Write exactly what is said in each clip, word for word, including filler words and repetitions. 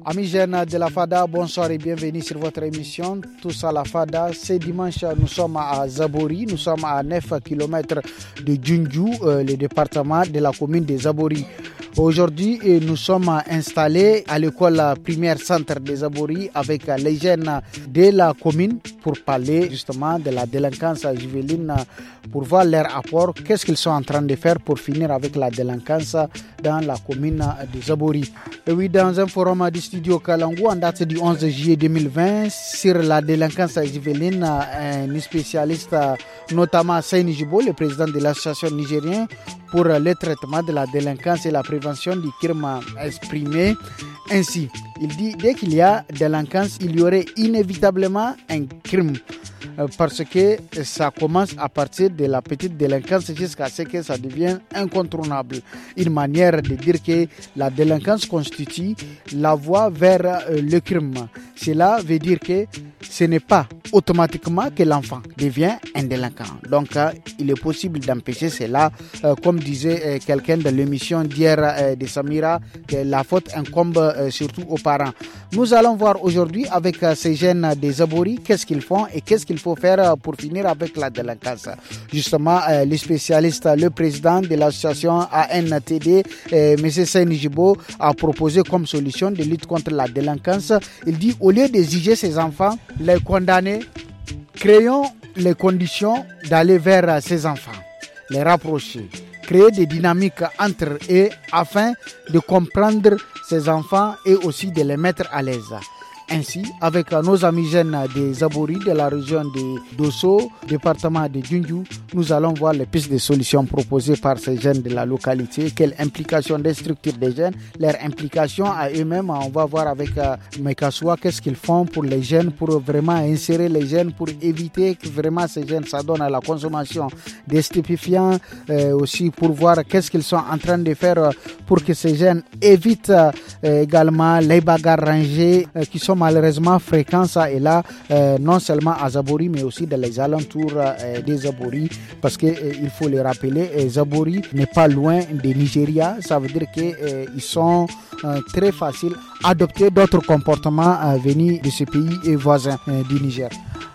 Amis jeunes de la Fada, bonsoir et bienvenue sur votre émission Tous à la Fada. Ce dimanche, nous sommes à Zabori, nous sommes à neuf kilomètres de Djundju, euh, le département de la commune de Zabori. Aujourd'hui, nous sommes installés à l'école primaire centre de Zabori avec les jeunes de la commune pour parler justement de la délinquance juvénile, pour voir leur apport, qu'est-ce qu'ils sont en train de faire pour finir avec la délinquance dans la commune de Zabori. Et oui, dans un forum du studio Kalangu en date du onze juillet deux mille vingt sur la délinquance juvénile, un spécialiste, notamment Seyni Jibo, le président de l'association nigérienne pour le traitement de la délinquance et la prévention du crime, exprimé ainsi. Il dit dès qu'il y a délinquance, il y aurait inévitablement un crime. Parce que ça commence à partir de la petite délinquance jusqu'à ce que ça devienne incontournable. Une manière de dire que la délinquance constitue la voie vers le crime. Cela veut dire que ce n'est pas automatiquement que l'enfant devient un délinquant. Donc, euh, il est possible d'empêcher cela. Euh, comme disait euh, quelqu'un de l'émission d'hier euh, de Samira, que la faute incombe euh, surtout aux parents. Nous allons voir aujourd'hui avec euh, ces jeunes des Zabori qu'est-ce qu'ils font et qu'est-ce qu'il faut faire euh, pour finir avec la délinquance. Justement, euh, le spécialiste, le président de l'association A N T D, euh, M. Seyni Jibo, a proposé comme solution de lutte contre la délinquance. Il dit au lieu d'exiger ces enfants, les condamner, créons les conditions d'aller vers ces enfants, les rapprocher, créer des dynamiques entre eux afin de comprendre ces enfants et aussi de les mettre à l'aise. Ainsi, avec nos amis jeunes des Zabori de la région de Dosso, département de Djundju, nous allons voir les pistes de solutions proposées par ces jeunes de la localité, quelle implication des structures des jeunes, leur implication à eux-mêmes. On va voir avec euh, Mekassoua qu'est-ce qu'ils font pour les jeunes, pour vraiment insérer les jeunes, pour éviter que vraiment ces jeunes s'adonnent à la consommation des stupéfiants, euh, aussi pour voir qu'est-ce qu'ils sont en train de faire pour que ces jeunes évitent euh, également les bagarres rangées euh, qui sont malheureusement fréquents ça et là, euh, non seulement à Zabori mais aussi dans les alentours euh, des Zabori, parce que euh, il faut le rappeler, euh, Zabori n'est pas loin de Nigeria. Ça veut dire qu'ils euh, sont euh, très faciles à adopter d'autres comportements euh, venus de ce pays et voisins euh, du Niger.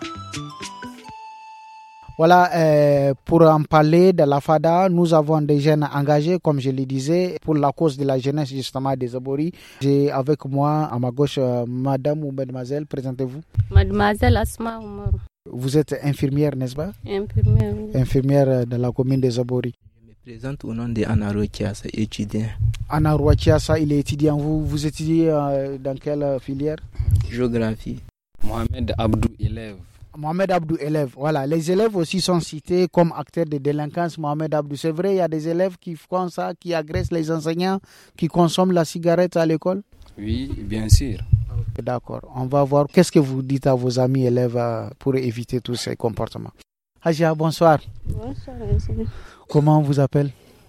Voilà, euh, pour en parler de la Fada, nous avons des jeunes engagés, comme je le disais, pour la cause de la jeunesse justement des Zabori. J'ai avec moi à ma gauche, euh, madame ou mademoiselle, présentez-vous. Mademoiselle Asma Oumar. Vous êtes infirmière, n'est-ce pas? Infirmière. Oui. Infirmière de la commune des Zabori. Je me présente au nom de Anna Rokiasa, étudiant. Anna Rokiasa, il est étudiant. Vous, vous étudiez euh, dans quelle filière? Géographie. Mohamed Abdou, élève. Mohamed Abdou, élève. Voilà, les élèves aussi sont cités comme acteurs de délinquance. Mohamed Abdou, c'est vrai, il y a des élèves qui font ça, qui agressent les enseignants, qui consomment la cigarette à l'école? Oui, bien sûr. Okay, d'accord, on va voir. Qu'est-ce que vous dites à vos amis élèves pour éviter tous ces comportements? Hajia, bonsoir. Bonsoir, monsieur. Comment on vous appelle?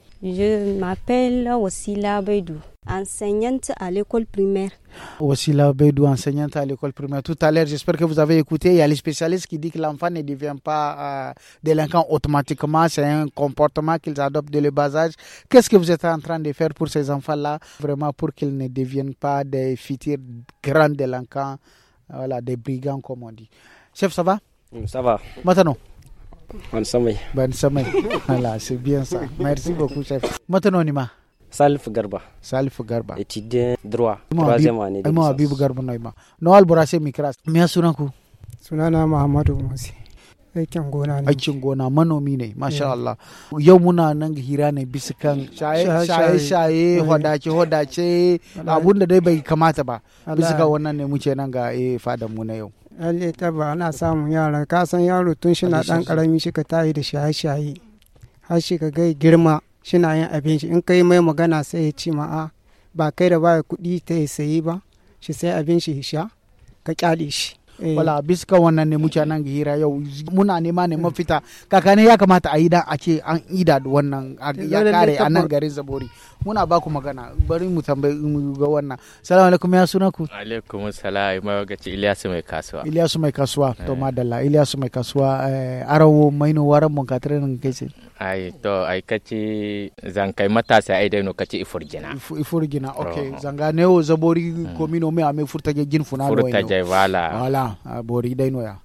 Je m'appelle Wassila Beidou, enseignante à l'école primaire. Wassila Beidou, enseignante à l'école primaire. Tout à l'heure, j'espère que vous avez écouté, il y a les spécialistes qui disent que l'enfant ne devient pas euh, délinquant automatiquement. C'est un comportement qu'ils adoptent dès le bas âge. Qu'est-ce que vous êtes en train de faire pour ces enfants-là, vraiment pour qu'ils ne deviennent pas des futurs grands délinquants, voilà, des brigands comme on dit. Chef, ça va? Ça va. Maintenant. Bonne semaine. Bonne semaine. Voilà, c'est bien ça. Merci beaucoup, chef. Maintenant, Nima. Salif Garba. Salif Garba. Étudiant droit. Troisième année de licence. Habib Garba Naima. Noal Borase Mikras. Miya sunanku? Sunana Muhammadu Musi. Aikin gona ne. Aikin gona manomi ne, masha Allah. Yau muna nan hira ne bisa kan shaye-shaye, hodace-hodace, abun da dai bai kamata ba. Bisa ga wannan ne muke nan ga fadan mu na yau. Lalle ta ba ana samun yara, ka san yaro tun shi na dan karami shi ka tayi da shaye-shaye har shi ka gai girma shi na yin abin shi, in kai mai magana sai ya ce ma'a ba kai da baya kuɗi ta yi sayi ba, shi sai abin shi sha ka kyale shi. Wala biska wannan ne muke nan hira yau muna nema ne mafita kakane ya kamata a yi dan a ce an ida da wannan ya kare a nan garin Zabori. Muna ba ku magana, bari mu tambayi mu ga wannan. Assalamu alaikum, ya suna ku? Alaikum salam, mai gaci Ilyasu mai kasuwa. Ilyasu mai kasuwa, to madalla Ilyasu mai kasuwa, arawo maino waran mun katare nan kai ce. ai to ai kaci zan kai matasa ai dai no kaci ifurgina ifurgina okay zanga neo zabori komino me ame furtage gin funa no furtage wala wala bori dai no ya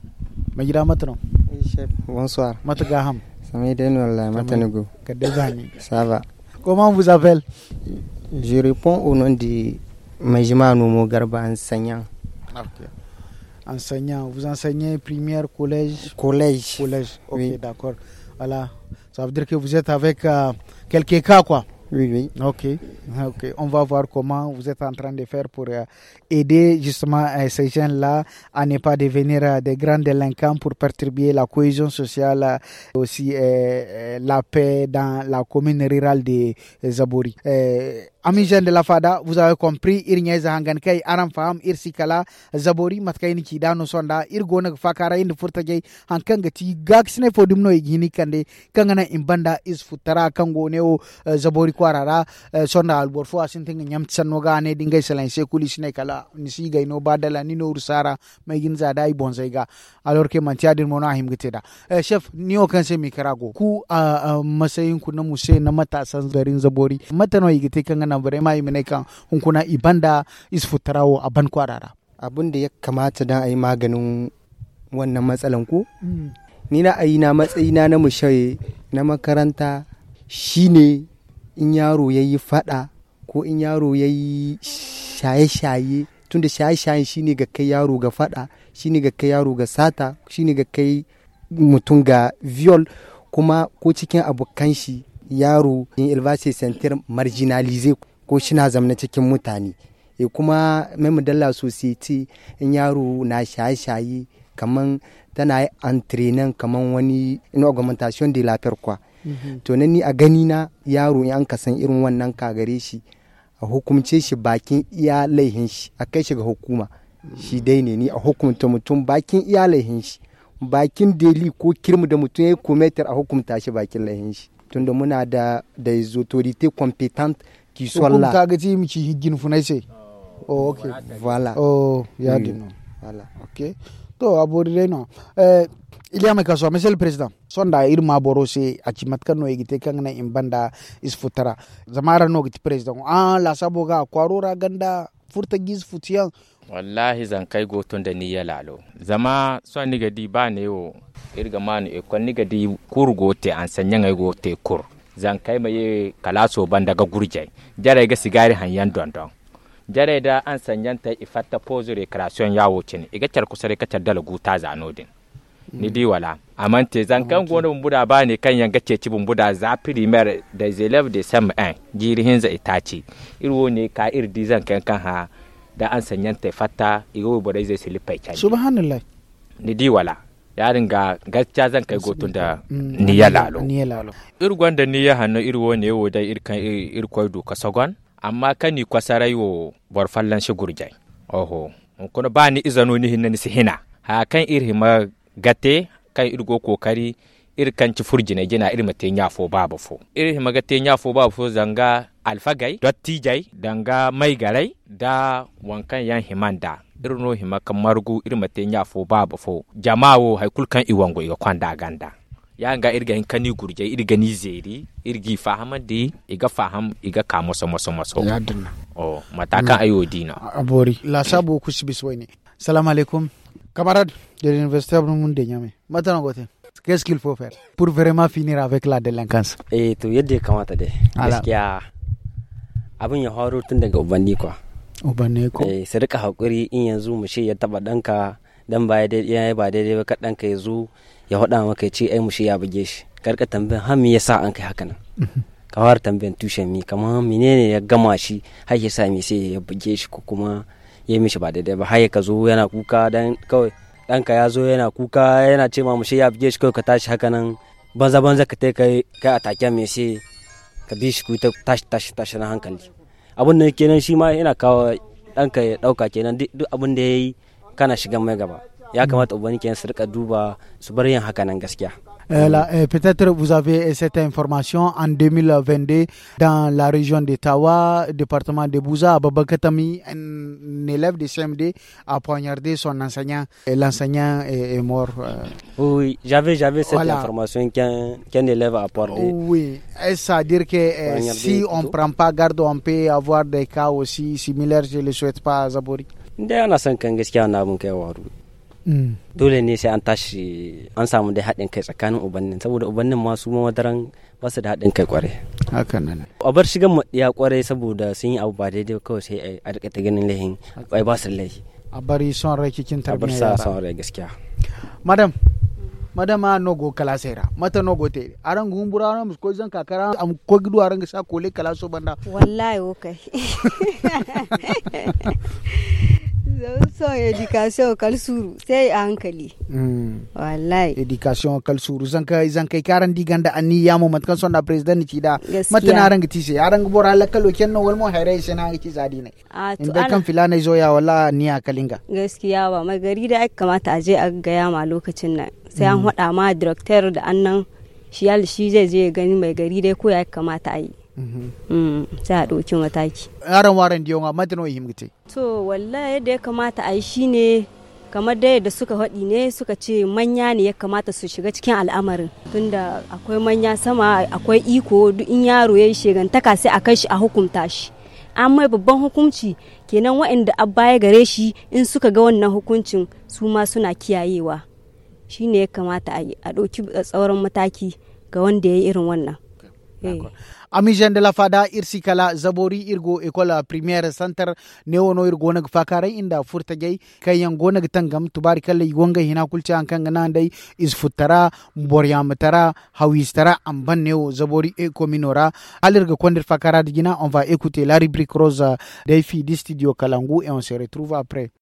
majira matano chef bonsoir mataga ham samay dai no la matanugo kadezani ça va. Comment vous appelle? Je réponds au nom de Majima Noumo Garba, enseignant. Ok. Enseignant, vous enseignez primaire, collège? Collège. Collège, ok, oui. d'accord. Voilà, ça veut dire que vous êtes avec euh, quelques cas, quoi? Oui, oui. Ok, ok. On va voir comment vous êtes en train de faire pour euh, aider justement euh, ces jeunes-là à ne pas devenir euh, des grands délinquants, pour perturber la cohésion sociale, euh, aussi euh, la paix dans la commune rurale de euh, Zabori. Euh, Amis jeunes de la Fada, vous avez compris, ir nyeza hangan kai aram faham ir sikala Zabori matkai ni kidano sonda ir gona fakara ind furtage hankan gati gaksine fodum no igini kande kangana imbanda is futara kango neo uh, Zabori kwarara uh, sonda alborfo asinting nyamtsan noga ne dingai salense kulisne kala nisi gai no badala ni no ursara megin zada i bonzaiga alors que mantia din mona him giteda uh, chef ni o kan se mi karago ku uh, uh, masayin ku na muse na matasan garin Zabori matano igite kangana na vraiment imene kan hunkuna ibanda isfutarawo a ban kwarara abun da ya kamata dan ayi maganin wannan matsalan ku mm. ni na ayi na matsayina na mushaye na makaranta shine in yaro yayi fada ko in yaro yayi shaye-shaye tunda shaye-shaye shine ga kai yaro ga fada shine ga kai yaro ga sata shine ga kai mutum ga viol kuma ko cikin abokan shi yaro in ilvase center marginalize ko shina zamna cikin mutane e kuma mai mudalla society in yaro na shaye-shaye kaman tana entraîner kaman wani in augmentation de la peur quoi mm-hmm. to nan ni a gani na yaro in an kasan irin wannan ka gare shi a hukumce shi bakin iya laihin shi a kai shi ga hukuma mm-hmm. shi dai ne ni a hukunta mutum bakin iya laihin shi bakin deli ko kirmu da mutum ya commettre a hukunta shi bakin laihin shi tunda muna da des autorités compétentes qui sont là. Comme kagati michi higin funaise. Oh ok. Voilà. Oh ya oui. Dino. Voilà. Ok. To abori no. Eh il y a mekaso monsieur le président. Sonda irma borose achimat kanu egite kangna imbanda isfutara. Zamara no giti président. Ah la saboga kwarora ganda furta giz futiyan. Wallahi zan kai goton da ni ya lalo. Zama son ni gadi ba ne yo irga manu e kon ni gadi kur gote an sanyan ai gote kur. Zan kai mai kalaso ban daga gurjai. Jare ga sigari hanyan dondon. Jare da an sanyan ta ifatta pozo recreation yawo cin. Iga char kusare ka char dala guta zanodin. Ni di wala. Amante zan kan gona bumbuda ba ne kan yanga ceci bumbuda za primaire da zelève de sem un. Jiri hinza itaci. Irwo ne ka irdi zan kan kan ha da an sanyanta fata igo bodai zai silifai kai subhanallah ni di wala yarin ga gaskiya zan kai gotun da ni ya lalo ni ya lalo irgon da ni ya hanno irwo ne wo da irkan irkoi do kasagon amma kani kwasarai wo borfallan shi gurjai oho kun ba ni izano ni hinna ni hina ha kan irhima gate kan irgo kokari irkan ci furjina gina irmate nyafo babu fo irhima gate nyafo babu fo zanga alfagai dottijai danga mai garai da wankan yan himanda irno hima kamargu irmate nyafo babu fo jama'o haikul kan iwango iga kwanda ganda yanga irga in kani gurje irga ni zeri irgi fahamadi iga faham iga ka moso moso moso ya dinna oh matakan mm. ayodina abori la sabo kusibis wayni salam alaikum camarade de l'université Abdou Moundé Niamey maintenant gote qu'est-ce qu'il faut faire pour vraiment finir avec la délinquance eh to yadda ya kamata dai gaskiya abin ya horo tun daga ubanni kwa ubanni ko eh sai rika hakuri in yanzu mu shi ya taba danka dan ba dai yayi ba daidai ba ka danka yazo ya hada maka ya ce ai mu shi ya buge shi karka tambayan har me yasa an kai haka nan ka fara tambayan tushen mi kamar menene ya gama shi har ya sa me sai ya buge shi ko kuma ya mishi ba daidai ba har ka zo yana kuka dan kawai danka ya zo yana kuka yana ce ma mu shi ya buge shi kawai ka tashi haka nan banza banza ka tai kai kai atake me sai ka bi shi ku ta tashi tashi tashi na hankali abun da kenan shi ma yana kawo danka ya dauka kenan duk abun da yayi kana shiga mai gaba ya kamata ubani kenan su rika duba su bar yin haka nan gaskiya Euh, là, euh, peut-être vous avez cette information en deux mille vingt-deux dans la région de Tawa, département de Bouza, à Babakatami, un élève de C M D a poignardé son enseignant et l'enseignant est, est mort. Euh. Oui, j'avais, j'avais cette Voilà. information qu'un, qu'un élève a apporté. Oui, est-ce à dire que euh, si on ne prend pas garde, on peut avoir des cas aussi similaires, je ne le souhaite pas à Zabori. Da ana son kan gaskiya na abun kai waru. Dole ne sai an tashi an samu dai haɗin kai tsakanin ubannin saboda ubannin ma su ma wadaran ba su da haɗin kai kware. Haka nan. A bar shigan mu ya kware saboda sun yi abu ba daidai kawai sai a rika ta ganin lahin bai ba su laifi. A bari son rai cikin tarbiyyar yara. A bar sa son rai gaskiya. Madam, madam a nogo kalasera mata nogo te aran gumbura ran ko zan kakara am ko gidu aran sa kole kala so banda wallahi okay son education kalsuru sai a hankali wallahi education kalsuru zan kai zan kai karan diganda anni yamo matkan son da president ci da mata na ran giti sai aran bora la kalo kenno wal mo hayre sai na giti zadi ne inda kan filana zo ya walla ni a kalinga gaskiya ba mai gari da aka kamata a je a ga yama lokacin nan sai an hada ma director da annan shi yal shi zai je gani mai gari dai ko ya kamata a yi sai a ɗauki mataki yaran waran diyo ga matano himgite to wallahi yadda ya kamata a yi shine kamar da yadda suka haɗi ne suka ce manya ne ya kamata su shiga cikin al'amarin tunda akwai manya sama akwai iko duk in yaro ya yi shegantaka sai a kai shi a hukunta shi an mai babban hukunci kenan waɗanda a baya gare shi in suka ga wannan hukuncin su ma suna kiyayewa shine ya kamata a yi a ɗauki tsauran mataki ga wanda ya yi irin wannan. Amis jeunes de la Fada, irsi kala Zabori irgo école primaire centre neono irgo nag fakare inda furtagay kayan go nag tangam tubarikalla igonga hina kulcha ankanga nandai is futara mboryamtara hawistara amban neo Zabori e cominora alirga kondir fakara digina. On va écouter la rubrique rose des filles du studio Kalangu et on se retrouve après.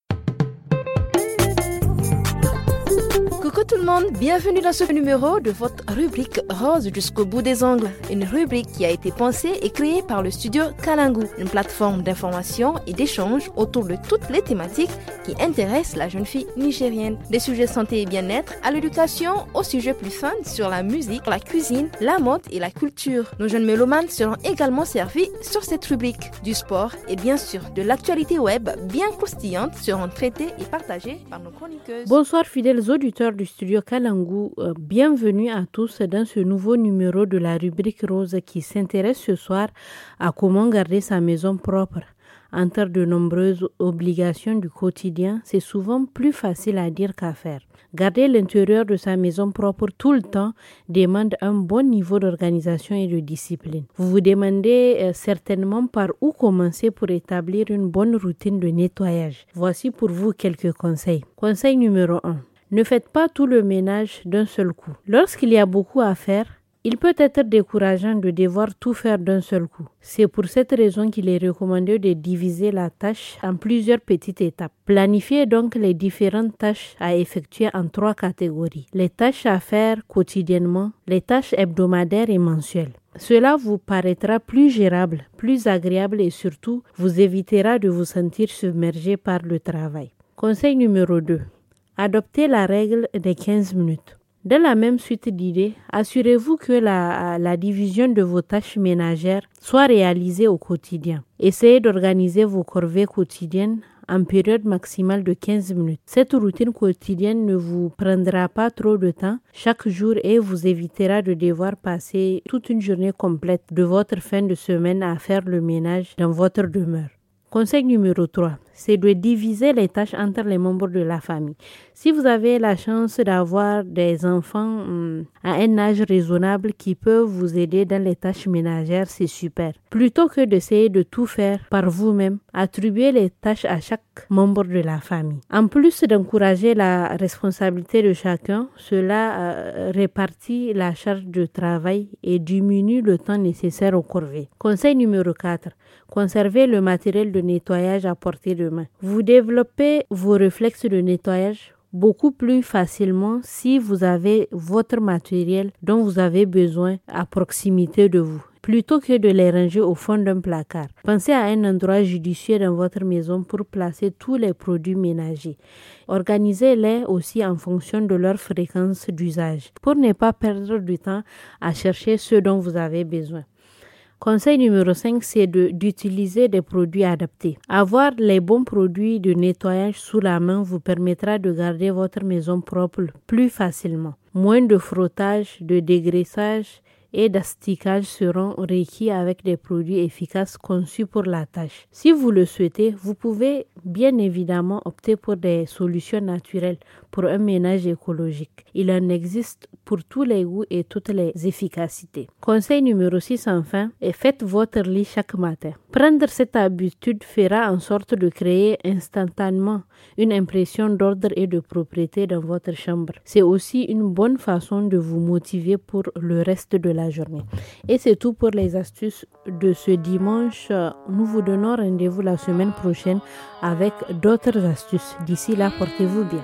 Coucou tout le monde, bienvenue dans ce numéro de votre rubrique Rose jusqu'au bout des ongles. Une rubrique qui a été pensée et créée par le studio Kalangu, une plateforme d'information et d'échange autour de toutes les thématiques qui intéressent la jeune fille nigérienne. Des sujets santé et bien-être à l'éducation, aux sujets plus fun sur la musique, la cuisine, la mode et la culture. Nos jeunes mélomanes seront également servis sur cette rubrique. Du sport et bien sûr de l'actualité web bien croustillante seront traitées et partagées par nos chroniqueuses. Bonsoir fidèles auditeurs du studio Kalangu, euh, bienvenue à tous dans ce nouveau numéro de la rubrique rose qui s'intéresse ce soir à comment garder sa maison propre. Entre de nombreuses obligations du quotidien, c'est souvent plus facile à dire qu'à faire. Garder l'intérieur de sa maison propre tout le temps demande un bon niveau d'organisation et de discipline. Vous vous demandez euh, certainement par où commencer pour établir une bonne routine de nettoyage. Voici pour vous quelques conseils. Conseil numéro un. Ne faites pas tout le ménage d'un seul coup. Lorsqu'il y a beaucoup à faire, il peut être décourageant de devoir tout faire d'un seul coup. C'est pour cette raison qu'il est recommandé de diviser la tâche en plusieurs petites étapes. Planifiez donc les différentes tâches à effectuer en trois catégories. Les tâches à faire quotidiennement, les tâches hebdomadaires et mensuelles. Cela vous paraîtra plus gérable, plus agréable et surtout vous évitera de vous sentir submergé par le travail. Conseil numéro deux. Adoptez la règle des quinze minutes. Dans la même suite d'idées, assurez-vous que la, la division de vos tâches ménagères soit réalisée au quotidien. Essayez d'organiser vos corvées quotidiennes en période maximale de quinze minutes. Cette routine quotidienne ne vous prendra pas trop de temps chaque jour et vous évitera de devoir passer toute une journée complète de votre fin de semaine à faire le ménage dans votre demeure. Conseil numéro trois, c'est de diviser les tâches entre les membres de la famille. Si vous avez la chance d'avoir des enfants hum, à un âge raisonnable qui peuvent vous aider dans les tâches ménagères, c'est super. Plutôt que d'essayer de tout faire par vous-même, attribuez les tâches à chaque membre de la famille. En plus d'encourager la responsabilité de chacun, cela euh, répartit la charge de travail et diminue le temps nécessaire aux corvées. Conseil numéro quatre, conservez le matériel de nettoyage à portée de main. Vous développez vos réflexes de nettoyage beaucoup plus facilement si vous avez votre matériel dont vous avez besoin à proximité de vous. plutôt que de les ranger au fond d'un placard. Pensez à un endroit judicieux dans votre maison pour placer tous les produits ménagers. Organisez-les aussi en fonction de leur fréquence d'usage pour ne pas perdre du temps à chercher ce dont vous avez besoin. Conseil numéro cinq, c'est de, d'utiliser des produits adaptés. Avoir les bons produits de nettoyage sous la main vous permettra de garder votre maison propre plus facilement. Moins de frottage, de dégraissage et d'asticage seront requis avec des produits efficaces conçus pour la tâche. Si vous le souhaitez, vous pouvez bien évidemment opter pour des solutions naturelles pour un ménage écologique. Il en existe pour tous les goûts et toutes les efficacités. Conseil numéro six enfin, et faites votre lit chaque matin. Prendre cette habitude fera en sorte de créer instantanément une impression d'ordre et de propreté dans votre chambre. C'est aussi une bonne façon de vous motiver pour le reste de la journée. Et c'est tout pour les astuces de ce dimanche. Nous vous donnons rendez-vous la semaine prochaine avec d'autres astuces. D'ici là, portez-vous bien.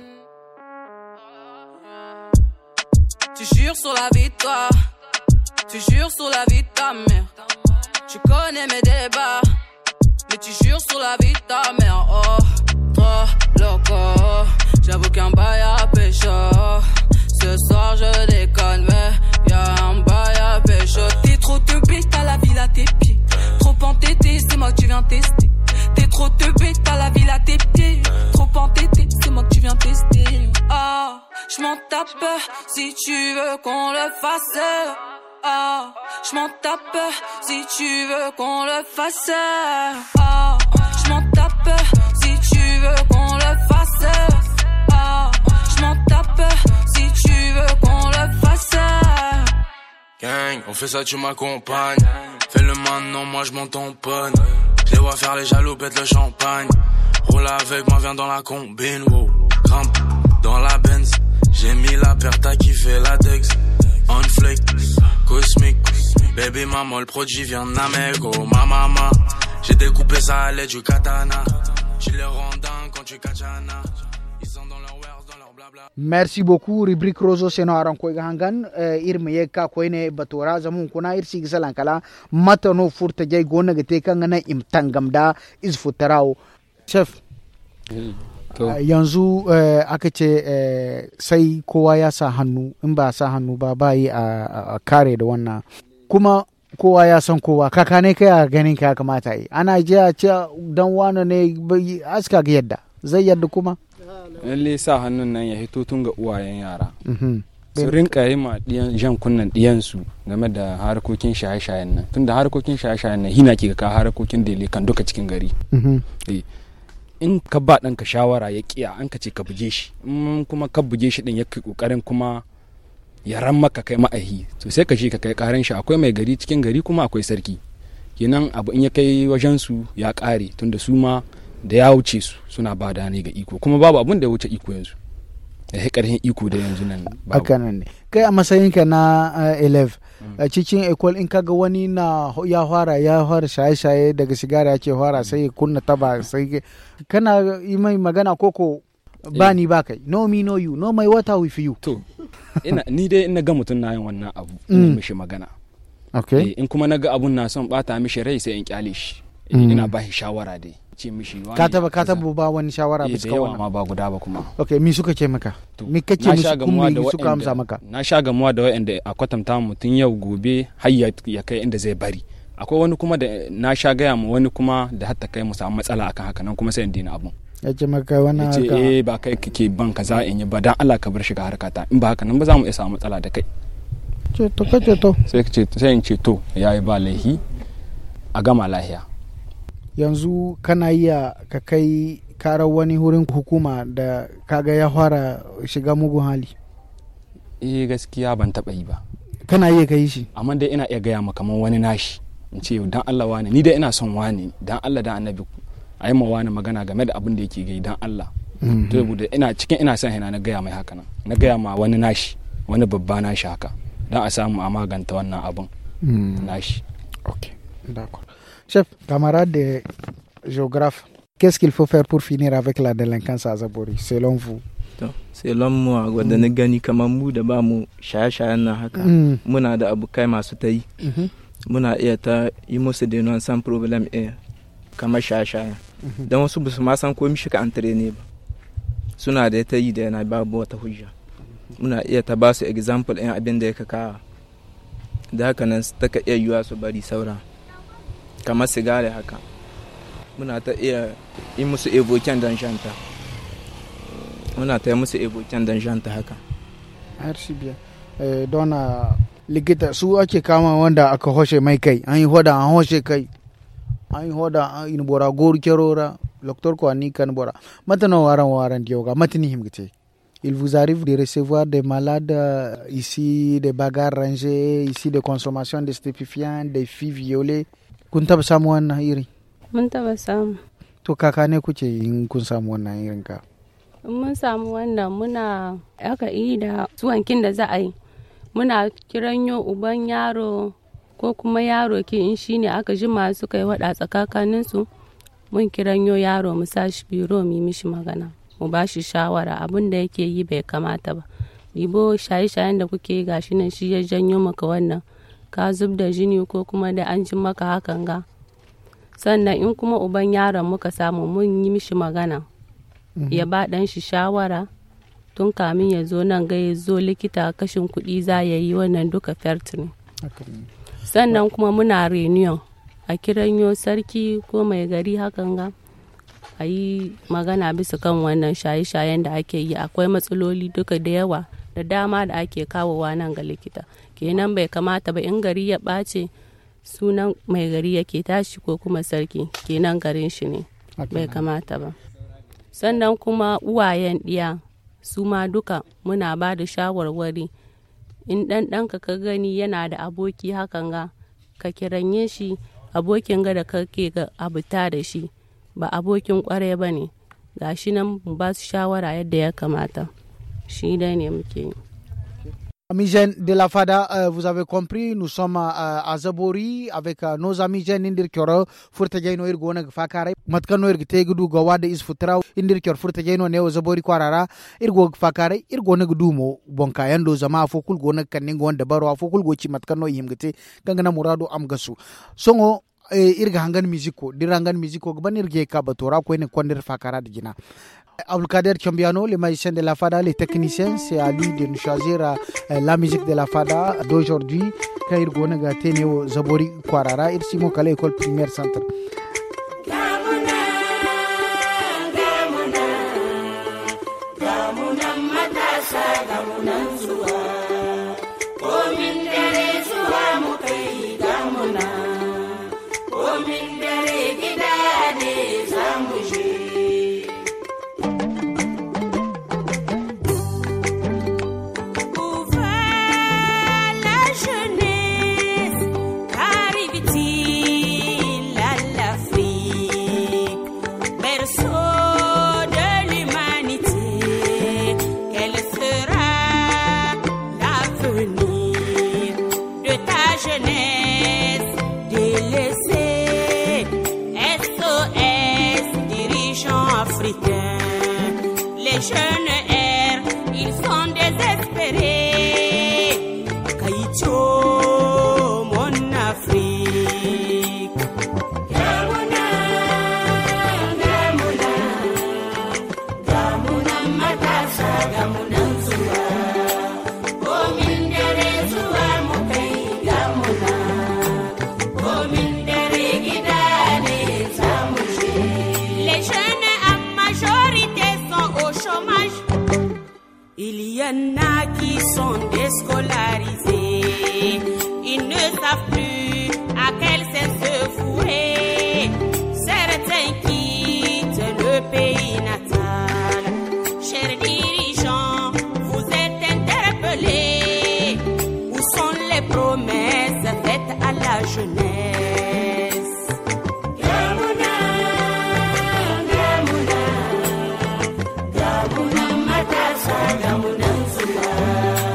Tu jures sur la vie de toi, tu jures sur la vie de ta mère. Tu connais mes débats, mais tu jures sur la vie de ta mère. Oh, trop loco, j'avoue qu'un bail à pécho. Ce soir je déconne, mais y'a un bail à pécho. T'es trop teubé, t'as la ville à tes pieds. Trop entêté, c'est moi que tu viens tester. T'es trop teubé, t'as la ville à tes pieds. Trop entêté, c'est moi que tu viens tester. Ah, oh, je m'en tape si tu veux qu'on le fasse. Ah, oh, je m'en tape si tu veux qu'on le fasse. Ah, oh, je m'en tape si tu veux qu'on le fasse. Ah, oh, je m'en tape si tu veux qu'on le fasse. Gang, on fait ça, tu m'accompagnes. Fais le maintenant, moi je m'en tamponne. Je les vois faire les jaloux, pète le champagne. Roule avec moi, viens dans la combine, wow. Grimpe dans la Benz. J'ai mis la paire, t'as kiffé la Dex. On flick, cosmique. Baby maman, le produit vient d'Amérique, oh ma maman. J'ai découpé ça à l'aide du katana. Tu les rondins quand tu kachana. Ils sont dans leur wares, dans leur blabla. Merci beaucoup. Rubrique Roso seno aran koy gangan irme yeka koyne batora zamun kuna irsi gisalan kala matano furta jay gona gate kangana imtangamda is futarao. Chef, Uh, yanzu uh, aka ce uh, sai kowa ya sa hannu in ba sa hannu ba bayi a kare da wannan kuma kowa ya san kowa kaka ne kai a ganin ka kamata yi ana je a ce dan wani ne aska ga yadda zai yadda kuma lalle sa hannun nan ya hito tun ga uwayen yara su rinka yi ma diyan jan kunnan diyansu game da harkokin shaye-shayen nan tunda harkokin shaye-shayen nan hina ke ka harkokin dele kan duka cikin gari in ka ba ɗanka shawara ya kiya an ka ce ka buge shi in kuma ka buge shi din ya kai kokarin kuma ya ran maka kai ma'ahi to sai ka shi ka kai karan shi akwai mai gari cikin gari kuma akwai sarki kenan abu in ya kai wajen su ya kare tunda su ma da ya wuce su suna ba da ne ga iko kuma babu abun da ya wuce iko yanzu da ya karhin iko da yanzu nan babu ne kai a matsayinka na elef a cikin ekol in kaga wani na ya fara ya fara shaye-shaye daga sigara ya ce fara sai ya kunna taba sai kana yi mai magana koko ba ni ba kai no me no you no my water with you to ina ni dai ina ga mutun na yin wannan abu ina mishi magana okay in kuma naga abun na son bata mishi rai sai in kyale shi ina ba shi shawara dai ce mishi wani ka taba ka taba ba wani shawara bisa wannan ma ba guda ba kuma okay mi suka ce maka mi kake musu kuma mi suka amsa maka na sha gamuwa da wanda a kwatanta mutun yau gobe har ya kai inda zai bari akwai wani kuma da na sha gaya mu wani kuma da hatta kai mu samu matsala akan haka nan kuma sai in dina abun ya ce maka wannan haka eh ba kai kake ban kaza in yi ba dan Allah ka bar shi ga harkata in ba haka nan ba za mu iya samu matsala da kai ce to kace to sai kace sai in ce to yayi ba laihi a gama lahiya yanzu kana iya ka kai karar wani wurin hukuma da kaga ya fara shiga mugun hali eh gaskiya ban taba yi ba kana iya kai shi amma dai ina iya gaya maka kaman wani nashi in ce dan Allah wani ni dai ina son wani dan Allah da annabi a yi ma wani magana game da abin da yake gai dan Allah to da ina cikin ina son hina na gaya mai haka nan na gaya ma wani nashi wani babba nashi haka dan a samu a maganta wannan abin nashi okay d'accord. Chef, camarade de géographe, qu'est-ce qu'il faut faire pour finir avec la délinquance à Zabori, selon vous? Selon moi, wadda na gani kamar mu da ba mu shaye-shayen nan haka muna da abokai masu ta yi muna iya ta yi musu denon san problem ɗaya kamar shaya-shaya don wasu ba su ma san ko mishi ka antare ne ba suna da ta yi da yana babu wata hujja muna iya ta ba su example ɗin abin da ya kakawa da haka nan ta ka iya yiwa su bari saura kamar sigari haka muna ta iya yi musu evoken don shanta muna ta yi musu evoken don shanta haka merci bien eh, don likita su ake kama wanda aka hoshe mai kai an yi hoda an hoshe kai an yi hoda in bora goru kerora docteur ko ani kan bora maintenant waran waran dioga matini himgite. Il vous arrive de recevoir des malades ici, des bagarres rangées, ici de consommation de stupéfiants, des filles violées. Kun taba samu wannan iri? Mun taba samu. To kaka ne kuke in kun samu wannan irin ka? Mun samu wannan muna aka yi da suwankin da za a yi. Muna kiranyo uban yaro ko kuma yaro ke in shine aka jima suka yi wada tsakakaninsu. Mun kiranyo yaro mu sashi biro mu mishi magana. Mu ba shi shawara abin da yake yi bai kamata ba. Dibo shaye-shayen da kuke yi gashi nan shi ya janyo maka wannan. Ka zub da jini ko kuma da an ji maka hakan ga. Sannan in kuma uban yaron muka samu mun yi mishi magana. Mm-hmm. Ya ba dan shi shawara tun kamin ya zo nan ga ya zo likita kashin kuɗi za ya yi wannan duka fert ne. Okay. Sannan kuma muna reunion a kiranyo sarki ko mai gari hakan ga. A yi magana bisa kan wannan shaye-shayen da ake yi akwai matsaloli duka da yawa da dama da ake kawowa nan ga likita kenan bai kamata ba in gari ya ɓace sunan mai gari yake tashi ko kuma sarki kenan garin shi ne bai kamata ba. Sannan kuma uwayen ɗiya su ma duka muna ba da shawarwari in ɗan ɗanka ka gani yana da aboki hakan ga ka kiranye shi abokin ga da kake ga abuta da shi ba abokin kware ba ne ga shi nan ba su shawara yadda ya kamata shi dai ne muke yi. Amis jeunes de la FADA, euh, vous avez compris, nous sommes euh, à Zabori avec euh, nos amis jeunes indir kyoro furta jaino irgo na fakare matkano irgo tegudu gawade is futra indir kyor furta jaino neo Zabori kwarara irgo fakare irgo na gudumo bonka yando zama fokul go na kaningo wanda baro fokul go ci matkano yimgite kangana murado amgasu songo e, irga hangan musico dirangan musico ban irge ka batora ko ne kondir fakara digina. Abdelkader Chambiano, le magicien de la FADA, les techniciens, c'est à lui de nous choisir euh, la musique de la FADA d'aujourd'hui. Kair Gonaga Teneo Zabori Kwarara, et Simon Kale, école primaire centre. Il y en a qui sont déscolarisés, ils ne savent plus à quel sens se vouer. Certains quittent le pays natal. Chers dirigeants, vous êtes interpellés. Où sont les promesses faites à la jeunesse?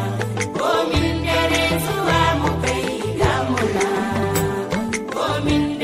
Min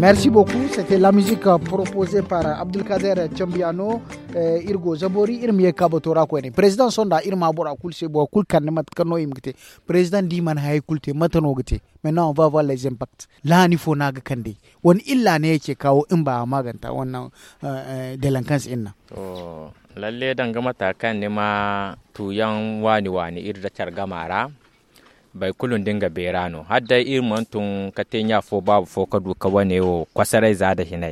Merci beaucoup. C'était la musique proposée par Abdelkader Chambiano, euh, Irgo Zabori, Irmie Kabotora Kweni. Président Sonda, Irma Bora Kulse Bo Kulkan Matkano Imgte. Président Diman Hay Kulte Matanogte. Maintenant, on va voir les impacts. Là, il faut naga kande. Won illa ne yake kawo in ba maganta wannan delinquence inna. To lalle danga matakan ne ma tuyan wani wani irda targamara. Bai kulun dinga berano hadda irman tun katenya fo babu fo ka duka wane o kwasarai za da hinai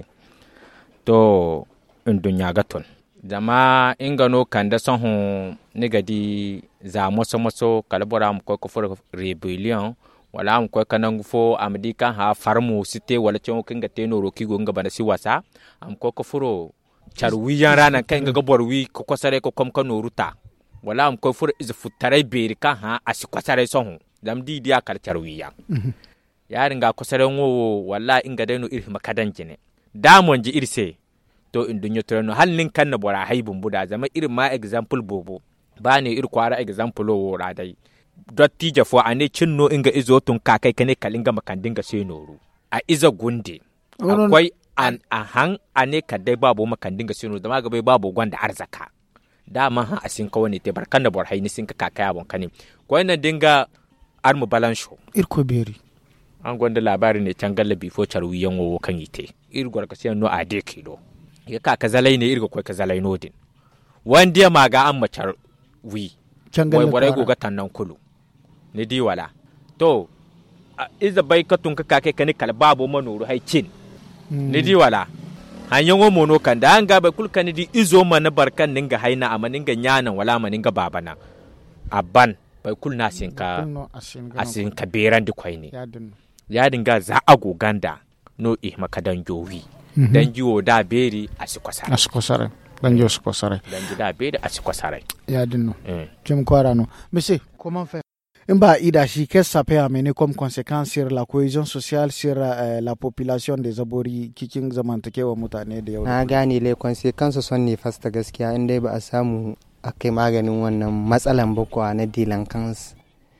to in dunya gaton jama ingano kanda son hu nigadi za moso moso kalbora mu ko ko for rebellion wala mu ko kanan fo amdi kan ha farmu site wala cewa kinga teno roki go ngaba na si wasa am ko ko furo charwiyan rana kan ga borwi ko kwasarai ko kom kano ruta wala am ko furo iz futarai beri kan ha asi kwasarai son hu dam di dia kal charwiya yarin ga kusaren wo wallahi inga dai no irhi makadan jine damon ji irse to indun yotrano halin kan na bora haibun buda zama irin ma example bobo ba ne ir kwara example wo radai dotti jafo ane cinno inga izo tun kakai kane kalinga makandinga sai noru a iza gunde akwai an ahan ane kadai babu makandinga sai noru da maga bai babu gwanda arzaka dama ha asin ka wani te barkan da bor haini sin ka kakai abon kane ko ina dinga armu balansho irko beri an gwanda labari ne can gallabi fo charwiyan wo kan yite ir gorka sai no ade kido ya ka kazalai ne irga ko kazalai no din wanda ma ga an macar wi can gallabi wai goga tannan kulu ne di wala to iza bai ka tun ka kake kani kal babu manuru haicin ne di wala hanyan wo mono kan da an ga bai kulka ne di izo mana barkan ninga haina amaninga nyanan wala maninga babana abban bai kulna sinka asinka beran di kwai ne ya dinga za a goganda no eh makadan jowi dan jiwo da beri asikwasare asikwasare dan jiwo asikwasare dan ji da beri asikwasare ya dinno jim kwara no monsieur comment faire in ba ida shi qu'est-ce ça peut amener comme conséquence sur la cohésion sociale sur euh, la population des Zabori kikin zamantakewa mutane da yau na gane le consequences son ne fasta gaskiya in dai ba a samu akai maganin wannan matsalan bakwa na dilan kansu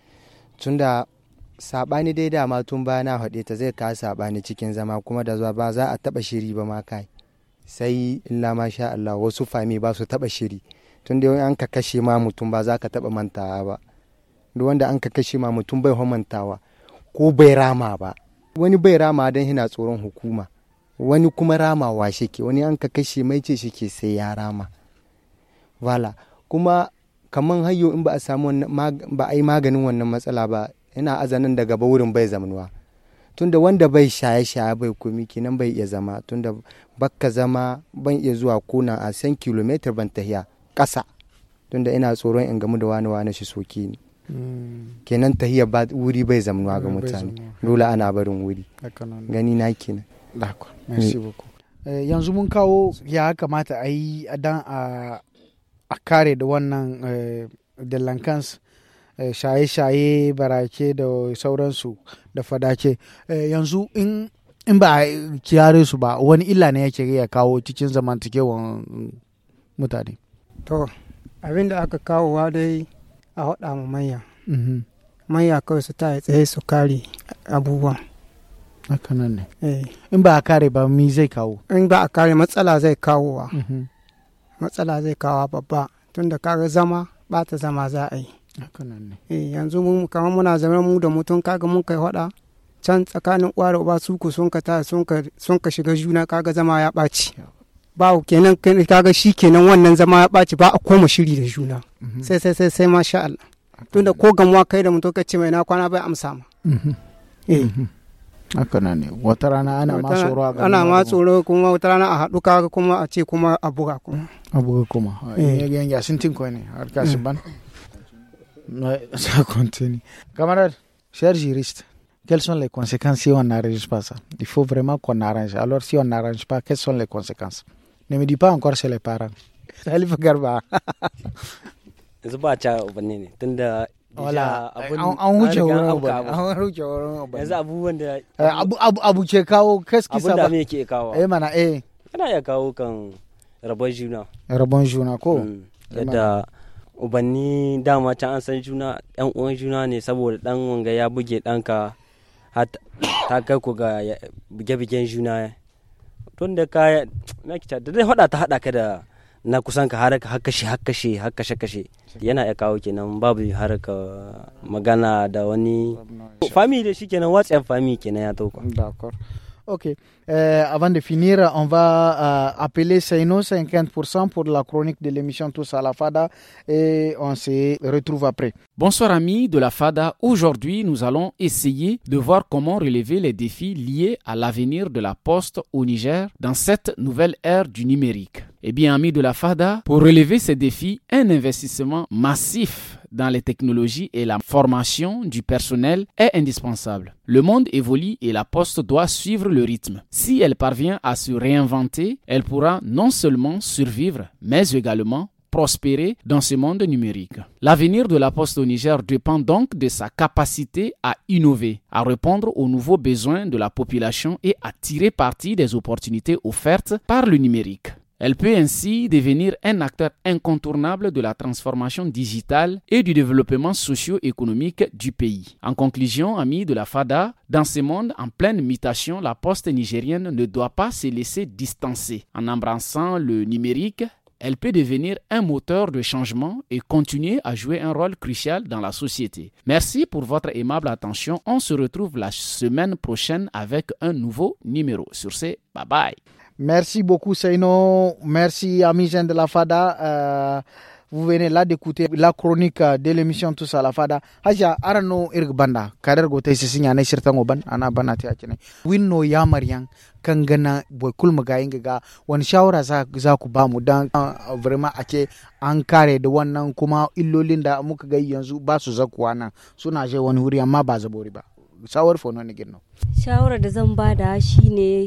tunda sabani dai dama tun ba na haɗe ta zai ka sabani cikin zama kuma da zuwa ba za a taba shiri ba ma kai sai illa masha Allah wasu fami ba su taba shiri tunda an ka kashe ma mutum ba za ka taba mantawa ba duk wanda an ka kashe ma mutum bai mantawa ko bai rama ba wani bai rama dan hina tsoron hukuma wani kuma ramawa shike wani an ka kashe mai ce shike sai ya rama wala kuma kaman hayyo in ba a samu ba a yi maganin wannan matsala ba ina azanin daga ba wurin bai zamanuwa tunda wanda bai shaye-shaye bai komi kenan bai iya zama tunda bakka zama ban iya zuwa kuna a san kilometer ban tahiya ƙasa tunda ina tsoron in gamu da wani wani shi soke ni kenan tahiya ba wuri bai zamanuwa ga mutane dole ana barin wuri gani na kenan d'accord merci beaucoup yanzu mun kawo ya kamata a yi dan a a kare da wannan dalankans shaye-shaye barake da sauransu da fadace yanzu in ba a kiyare su ba wani illa ne yake ya kawo cikin zamantakewan mutane to abin da aka kawowa dai a haɗa mu manya manya kawai su ta tsaye su kare abubuwan haka nan ne in ba a kare ba mi zai kawo in ba a kare matsala zai kawowa matsala zai kawo babba tunda kaga zama ba ta zama za a yi eh yanzu mu kamar muna zama mu da mutum kaga mun kai hada can tsakanin uwa da uba su ku sun ka ta sun ka sun ka shiga juna kaga zama ya ɓaci ba kenan kaga shi kenan wannan zama ya ɓaci ba a koma shiri da juna sai sai sai sai masha Allah tunda ko gamuwa kai da mutum ka ce mai na kwana bai amsa ma eh haka nan ne wata rana ana ma tsoro ana ma tsoro kuma wata rana a haɗu kaga kuma a ce kuma a buga kuma a buga kuma yan ya sun tinko ne har ka su ban ça continue camarade cher juriste quelles sont les conséquences si on n'arrange pas ça il faut vraiment qu'on arrange alors si on n'arrange pas quelles sont les conséquences ne me dis pas encore c'est les parents Salif Garba zuba ta ubanni ne tunda wala an wuce wurin an wuce wurin yanzu abubuwan da abu abu abu ke kawo kaski saba abin da me ke kawo eh mana eh kana ya kawo kan rabon juna rabon juna ko yadda ubanni dama can an san juna ɗan uwan juna ne saboda ɗan wanga ya buge ɗanka ta kai ku ga buge-bugen juna tun da ka na kita da dai hada ta hada ka da na kusan ka haraka hakkashi hakkashi hakkashe kashe yana ya kawo kenan babu haraka magana da wani famille da shi kenan WhatsApp famille kenan ya tauka. D'accord. Ok. Euh, avant de finir, on va euh, appeler Seino cinquante pour cent pour la chronique de l'émission Tous à la Fada et on se retrouve après. Bonsoir amis de la Fada. Aujourd'hui, nous allons essayer de voir comment relever les défis liés à l'avenir de la poste au Niger dans cette nouvelle ère du numérique. Eh bien, amis de la Fada, pour relever ces défis, un investissement massif dans les technologies et la formation du personnel est indispensable. Le monde évolue et la poste doit suivre le rythme. Si elle parvient à se réinventer, elle pourra non seulement survivre, mais également prospérer dans ce monde numérique. L'avenir de la poste au Niger dépend donc de sa capacité à innover, à répondre aux nouveaux besoins de la population et à tirer parti des opportunités offertes par le numérique. Elle peut ainsi devenir un acteur incontournable de la transformation digitale et du développement socio-économique du pays. En conclusion, amis de la Fada, dans ce monde en pleine mutation, la poste nigérienne ne doit pas se laisser distancer. En embrassant le numérique, elle peut devenir un moteur de changement et continuer à jouer un rôle crucial dans la société. Merci pour votre aimable attention. On se retrouve la semaine prochaine avec un nouveau numéro. Sur ce, bye bye. Merci beaucoup Seino, merci amis jeunes de la Fada. Euh, vous venez là d'écouter la chronique de l'émission Tous à la Fada. Haja arano irgbanda kader gote sisinya na shirtan oban ana bana ta kine. Winno ya maryan kan gana boy kulma ga yin ga wani shawara za za ku ba mu dan uh, vraiment ake an kare da wannan kuma illolin da muka ga yanzu ba su zakuwa nan suna je wani wuri amma ba zabori ba. Shawar fono ne ginno. Shawara da zan bada shine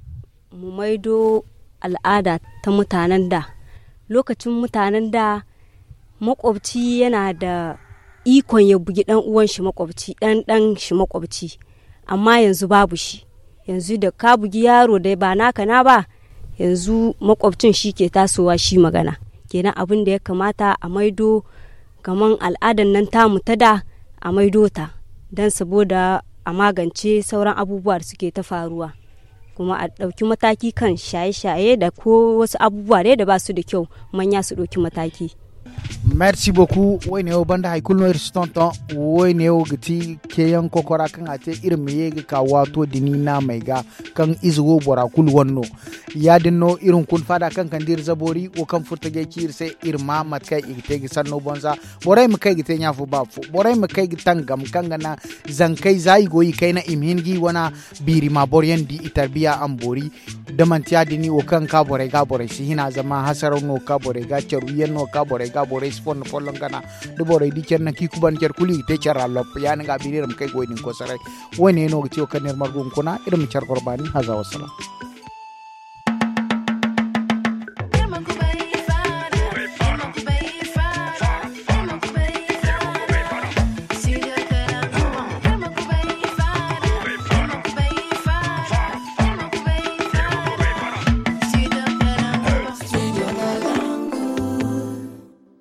mu maido al'ada ta mutanen da. Lokacin mutanen da makwabci yana da ikon ya bugi dan uwan shi makwabci, dan dan shi makwabci, amma yanzu babu shi. Yanzu da ka bugi yaro da ba naka na ba, yanzu makwabcin shi ke tasowa shi magana. Kenan abin da ya kamata a maido kaman al'adan nan tamu ta da a maido ta dan saboda a magance sauran abubuwa da suke ta faruwa. Kuma a ɗauki mataki kan shaye-shaye da ko wasu abubuwa da ba su da kyau manya su ɗauki mataki. Merci beaucoup. Wai ne banda haikul no irstonton wai ne gati keyan kokora kan ate irin meye ga wato dini na mai ga kan izgo bora kul wonno ya dinno irin kun fada kan kan dir zabori ko kan furta ge kir sai irma mat kai igite gi sanno bonza borai mu kai gite nya fu ba fu borai mu kai gitan gam kan na zan kai zai goyi kai na imhingi wana biri ma boryan di itarbiya am bori da man tiya dini o kan ka borai ga borai shi hina zama hasaron no ka borai ga ceruyen no ka borai ga borai spon follon kana do borai di cerna ki kuban cer kuli te cerra lop ya nga biriram kai goyi ko sarai woni no ci o kaner margum kuna irum cer korbani haza wassalam.